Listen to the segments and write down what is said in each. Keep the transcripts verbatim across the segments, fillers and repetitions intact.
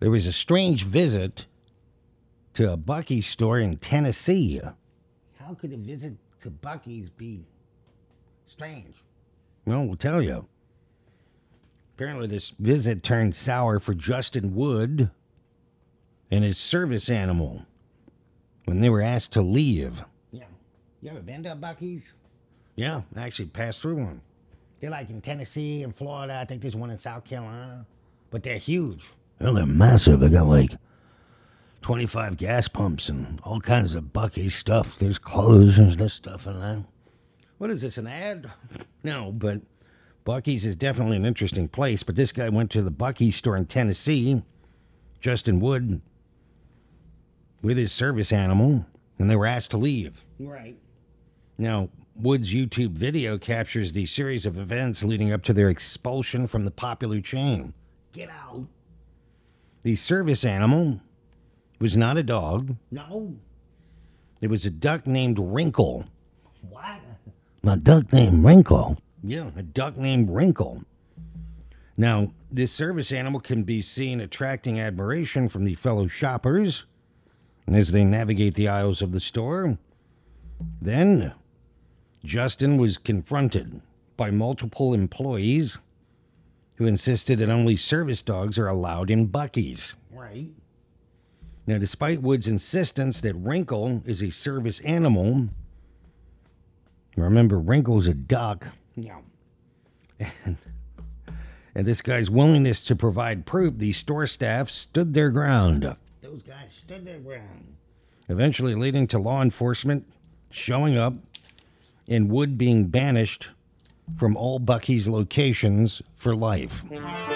There was a strange visit to a Buc-ee's store in Tennessee. How could a visit to Buc-ee's be strange? Well, we'll tell you. Apparently this visit turned sour for Justin Wood and his service animal when they were asked to leave. Yeah. You ever been to a Buc-ee's? Yeah, I actually passed through one. They're like in Tennessee and Florida. I think there's one in South Carolina. But they're huge. Well, they're massive. They got like twenty-five gas pumps and all kinds of Buc-ee's stuff. There's clothes and this stuff in that. What is this, an ad? No, but Buc-ee's is definitely an interesting place. But this guy went to the Buc-ee's store in Tennessee, Justin Wood, with his service animal, and they were asked to leave. Right. Now, Wood's YouTube video captures the series of events leading up to their expulsion from the popular chain. Get out. The service animal was not a dog. No. It was a duck named Wrinkle. What? A duck named Wrinkle? Yeah, a duck named Wrinkle. Now, this service animal can be seen attracting admiration from the fellow shoppers and as they navigate the aisles of the store. Then Justin was confronted by multiple employees who insisted that only service dogs are allowed in Buc-ee's. Right. Now, despite Wood's insistence that Wrinkle is a service animal, remember, Wrinkle's a duck. Yeah. And, and this guy's willingness to provide proof, the store staff stood their ground. Those guys stood their ground. Eventually leading to law enforcement showing up and Wood being banished from all Buc-ee's locations for life.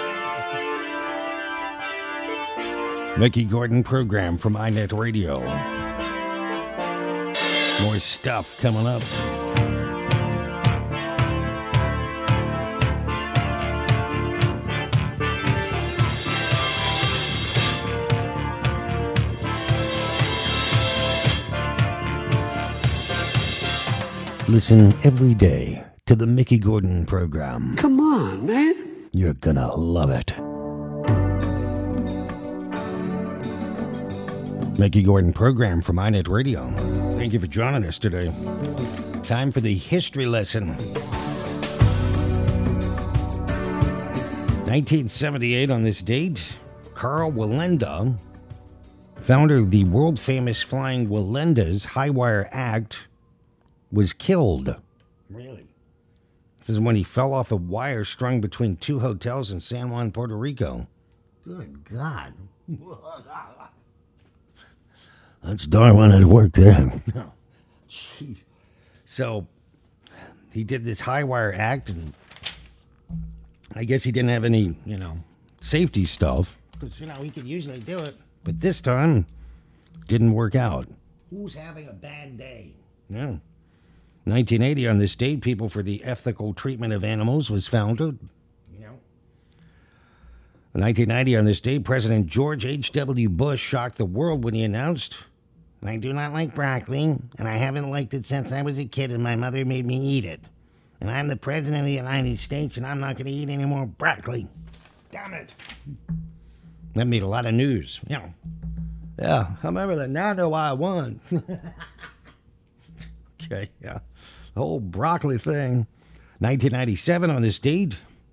Mickey Gordon program from iNet Radio. More stuff coming up. Listen every day to the Mickey Gordon program. Come on, man. You're gonna love it. Mickey Gordon program from iNet Radio. Thank you for joining us today. Time for the history lesson. nineteen seventy-eight on this date, Karl Wallenda, founder of the world-famous Flying Wallenda's High Wire Act, was killed. Really? This is when he fell off a wire strung between two hotels in San Juan, Puerto Rico. Good God. That's Darwin at work there. Jeez. So, he did this High Wire Act, and I guess he didn't have any, you know, safety stuff. Because, you know, he could usually do it. But this time, didn't work out. Who's having a bad day? Yeah. nineteen eighty on this date, People for the Ethical Treatment of Animals was founded. You know. nineteen ninety on this date, President George H W. Bush shocked the world when he announced, "I do not like broccoli, and I haven't liked it since I was a kid and my mother made me eat it. And I'm the President of the United States, and I'm not going to eat any more broccoli." Damn it. That made a lot of news. You know. Yeah, I remember that. Now I know why I won. Okay, yeah. The whole broccoli thing. nineteen ninety-seven on this date,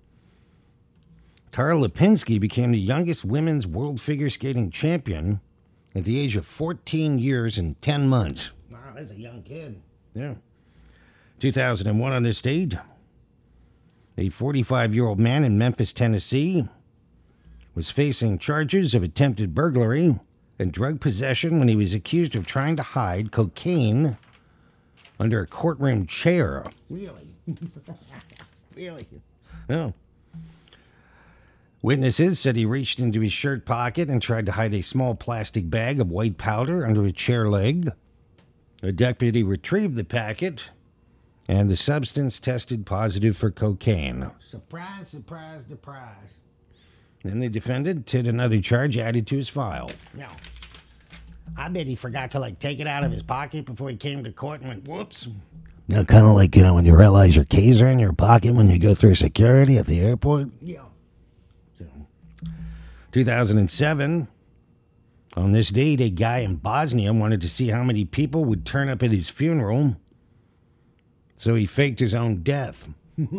Tara Lipinski became the youngest women's world figure skating champion at the age of fourteen years and ten months. Wow, that's a young kid. Yeah. two thousand one on this date, a forty-five-year-old man in Memphis, Tennessee, was facing charges of attempted burglary and drug possession when he was accused of trying to hide cocaine under a courtroom chair. Really? Really? Oh. Witnesses said he reached into his shirt pocket and tried to hide a small plastic bag of white powder under a chair leg. A deputy retrieved the packet, and the substance tested positive for cocaine. Surprise, surprise, surprise. Then the defendant had another charge added to his file. Now, I bet he forgot to, like, take it out of his pocket before he came to court and went, whoops. Now, kind of like, you know, when you realize your keys are in your pocket when you go through security at the airport. Yeah. So, two thousand seven, on this date, a guy in Bosnia wanted to see how many people would turn up at his funeral, so he faked his own death.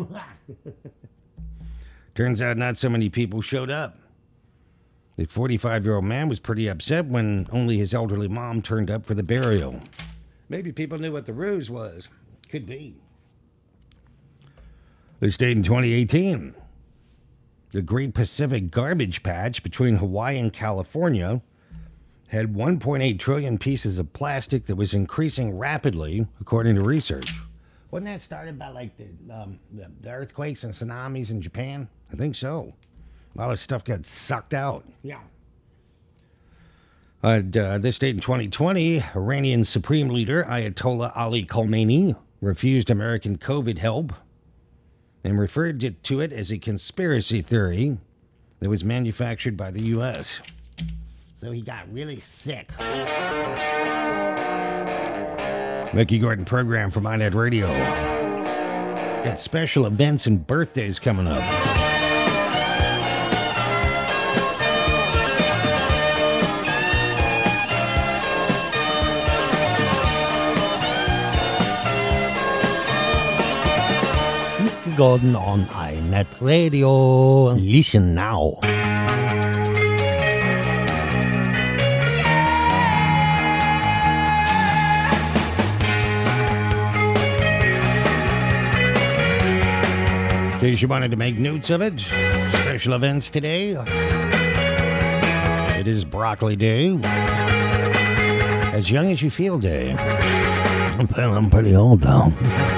Turns out not so many people showed up. The forty-five-year-old man was pretty upset when only his elderly mom turned up for the burial. Maybe people knew what the ruse was. Could be. This date in twenty eighteen, the Great Pacific Garbage Patch between Hawaii and California had one point eight trillion pieces of plastic that was increasing rapidly, according to research. Wasn't that started by like the, um, the, the earthquakes and tsunamis in Japan? I think so. A lot of stuff got sucked out. Yeah. Uh, uh, this date in twenty twenty, Iranian Supreme Leader Ayatollah Ali Khamenei refused American COVID help and referred it to it as a conspiracy theory that was manufactured by the U S So he got really sick. Mickey Gordon program from iNet Radio. Got special events and birthdays coming up. Mickey Gordon on iNet Radio. Listen now. In case you wanted to make notes of it, special events today. It is Broccoli Day. As Young as You Feel Day. I'm feeling pretty old, though.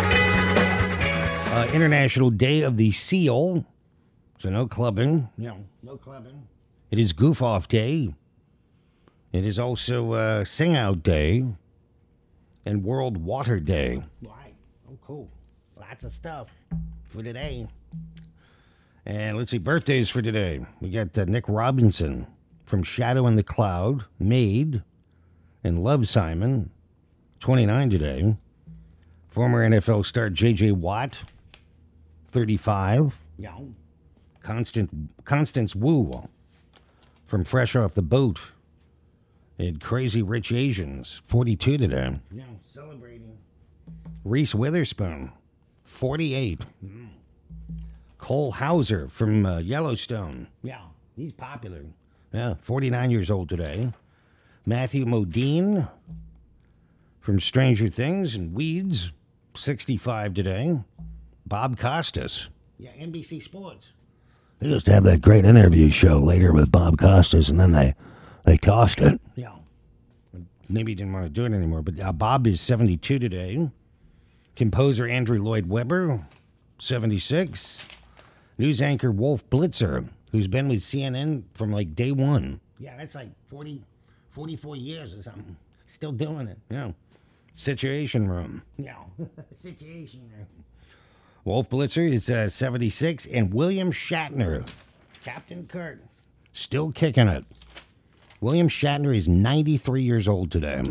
uh, International Day of the Seal. So no clubbing. No, no clubbing. It is Goof Off Day. It is also uh, Sing Out Day. And World Water Day. Right. Oh, cool. Lots of stuff for today. And let's see, birthdays for today. We got uh, Nick Robinson from Shadow in the Cloud, Maid, and Love Simon, twenty-nine today. Former N F L star J J Watt, thirty-five. Yeah. Constant, Constance Wu from Fresh Off the Boat. And Crazy Rich Asians, forty-two today. Yeah, celebrating. Reese Witherspoon, forty-eight. Mm. Cole Hauser from uh, Yellowstone. Yeah, he's popular. Yeah, forty-nine years old today. Matthew Modine from Stranger Things and Weeds, sixty-five today. Bob Costas. Yeah, N B C Sports. They used to have that great interview show later with Bob Costas, and then they, they tossed it. Yeah. Maybe he didn't want to do it anymore, but uh, Bob is seventy-two today. Composer Andrew Lloyd Webber, seventy-six. News anchor Wolf Blitzer, who's been with C N N from like day one. Yeah, that's like forty, forty-four years or something. Still doing it. Yeah. Situation Room. Yeah. Situation Room. Wolf Blitzer is uh, seventy-six. And William Shatner, Captain Kirk, still kicking it. William Shatner is ninety-three years old today.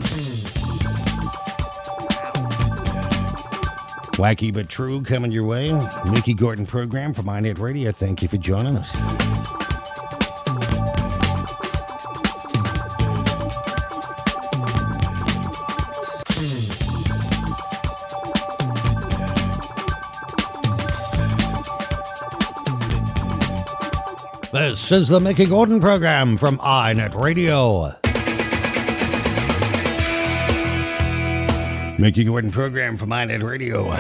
Wacky but true coming your way. Mickey Gordon program from iNet Radio. Thank you for joining us. This is the Mickey Gordon program from iNet Radio. Mickey Gordon program from iNet Radio.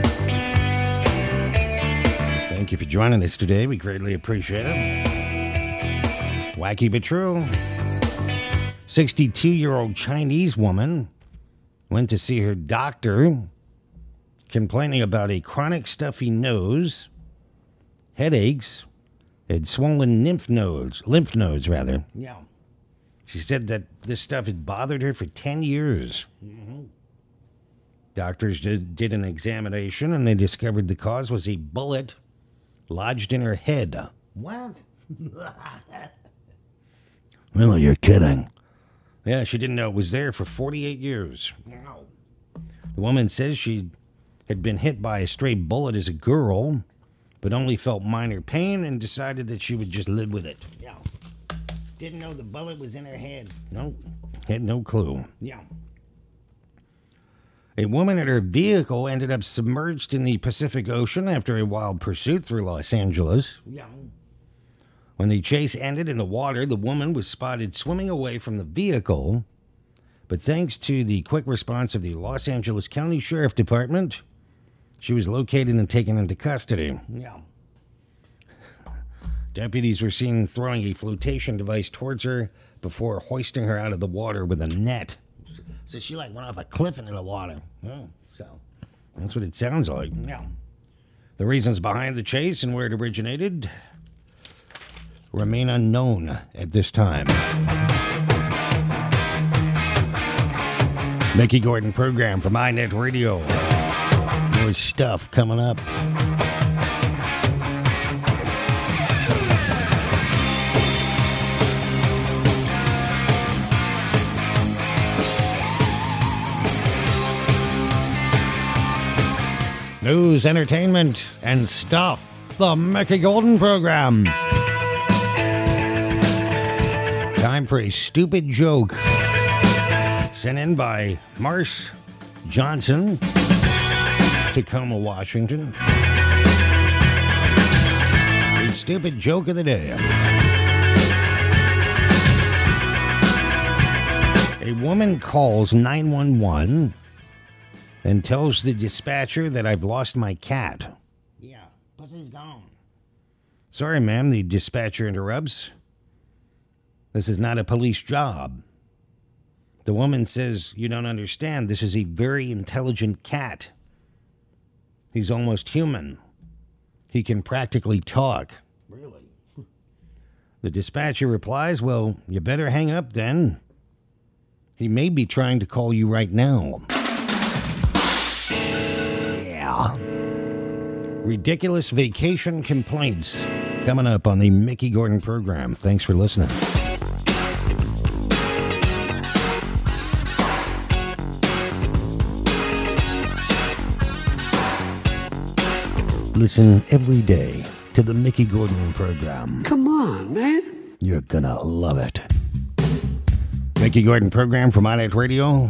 Thank you for joining us today. We greatly appreciate it. Wacky but true. sixty-two-year-old Chinese woman went to see her doctor complaining about a chronic stuffy nose, headaches, and swollen lymph nodes, lymph nodes rather. Yeah. She said that this stuff had bothered her for ten years. Mm-hmm. Doctors did, did an examination, and they discovered the cause was a bullet lodged in her head. What? Well, you're kidding. Yeah, she didn't know it was there for forty-eight years. Wow. The woman says she had been hit by a stray bullet as a girl, but only felt minor pain and decided that she would just live with it. Yeah. Didn't know the bullet was in her head. Nope. Had no clue. Yeah. A woman and her vehicle ended up submerged in the Pacific Ocean after a wild pursuit through Los Angeles. Yeah. When the chase ended in the water, the woman was spotted swimming away from the vehicle. But thanks to the quick response of the Los Angeles County Sheriff Department, she was located and taken into custody. Yeah. Deputies were seen throwing a flotation device towards her before hoisting her out of the water with a net. So she like went off a cliff into the water. Oh, so that's what it sounds like. Yeah. The reasons behind the chase and where it originated remain unknown at this time. Mickey Gordon program from iNet Radio. More stuff coming up. News, entertainment, and stuff. The Mickey Golden program. Time for a stupid joke. Sent in by Marsh Johnson, Tacoma, Washington. The stupid joke of the day. A woman calls nine one one and tells the dispatcher that I've lost my cat. Yeah, pussy's gone. Sorry, ma'am, the dispatcher interrupts. This is not a police job. The woman says, you don't understand. This is a very intelligent cat. He's almost human. He can practically talk. Really? The dispatcher replies, well, you better hang up then. He may be trying to call you right now. Ridiculous vacation complaints coming up on the Mickey Gordon program. Thanks for listening. Listen every day to the Mickey Gordon program. Come on, man. You're gonna love it. Mickey Gordon program from iNet Radio.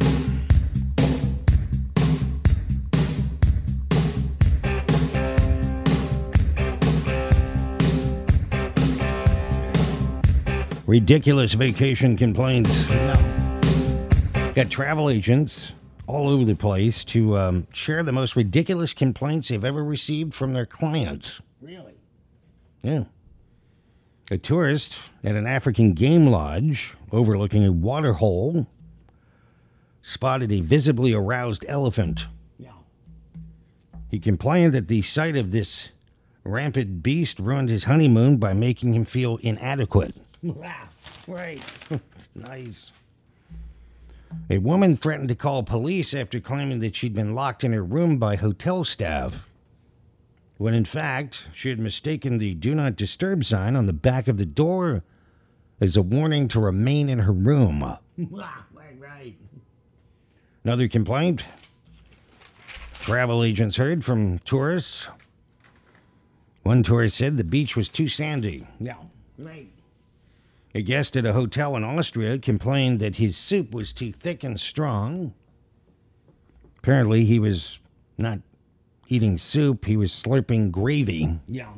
Ridiculous vacation complaints. No. Got travel agents all over the place to um, share the most ridiculous complaints they've ever received from their clients. Really? Yeah. A tourist at an African game lodge overlooking a water hole spotted a visibly aroused elephant. Yeah. He complained that the sight of this rampant beast ruined his honeymoon by making him feel inadequate. Right. Nice. A woman threatened to call police after claiming that she'd been locked in her room by hotel staff, when in fact she had mistaken the Do Not Disturb sign on the back of the door as a warning to remain in her room. Right, right. Another complaint travel agents heard from tourists. One tourist said the beach was too sandy. Yeah, right. A guest at a hotel in Austria complained that his soup was too thick and strong. Apparently, he was not eating soup, he was slurping gravy. Yeah.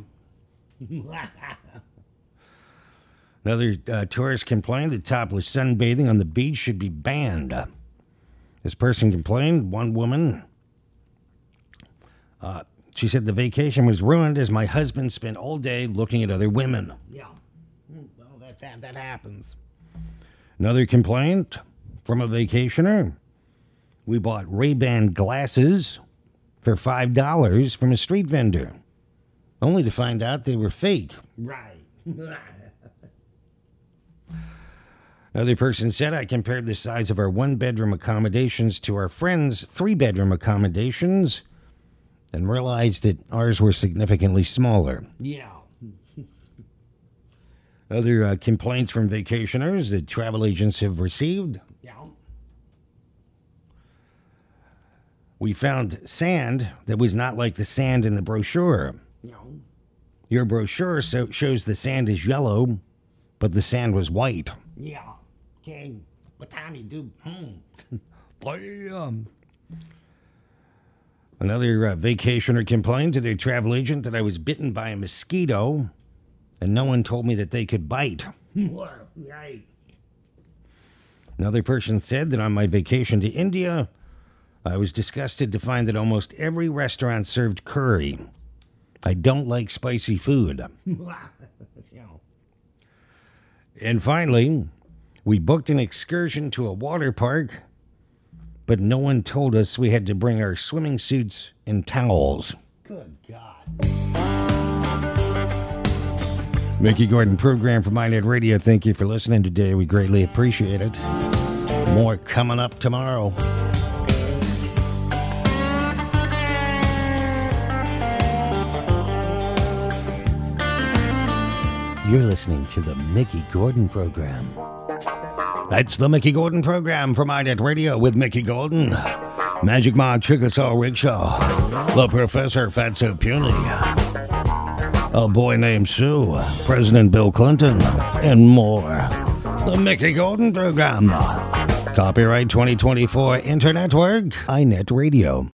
Another uh, tourist complained that topless sunbathing on the beach should be banned. This person complained, one woman, uh, she said the vacation was ruined as my husband spent all day looking at other women. Yeah. That, that happens. Another complaint from a vacationer. We bought Ray-Ban glasses for five dollars from a street vendor, only to find out they were fake. Right. Another person said, I compared the size of our one-bedroom accommodations to our friends' three-bedroom accommodations and realized that ours were significantly smaller. Yeah. Other uh, complaints from vacationers that travel agents have received. Yeah. We found sand that was not like the sand in the brochure. No. Your brochure so shows the sand is yellow, but the sand was white. Yeah. Okay. What time you do? Hmm. Damn. Another uh, vacationer complained to their travel agent that I was bitten by a mosquito, and no one told me that they could bite. Right. Another person said that on my vacation to India, I was disgusted to find that almost every restaurant served curry. I don't like spicy food. And finally, we booked an excursion to a water park, but no one told us we had to bring our swimming suits and towels. Good God. Mickey Gordon program for MyNet Radio. Thank you for listening today. We greatly appreciate it. More coming up tomorrow. You're listening to the Mickey Gordon program. That's the Mickey Gordon program from MyNet Radio with Mickey Gordon, Magic Mike Chickasaw Rickshaw, the Professor Fatso Puny, a boy named Sue, President Bill Clinton, and more. The Mickey Gordon program. Copyright twenty twenty-four Internet Work, iNet Radio.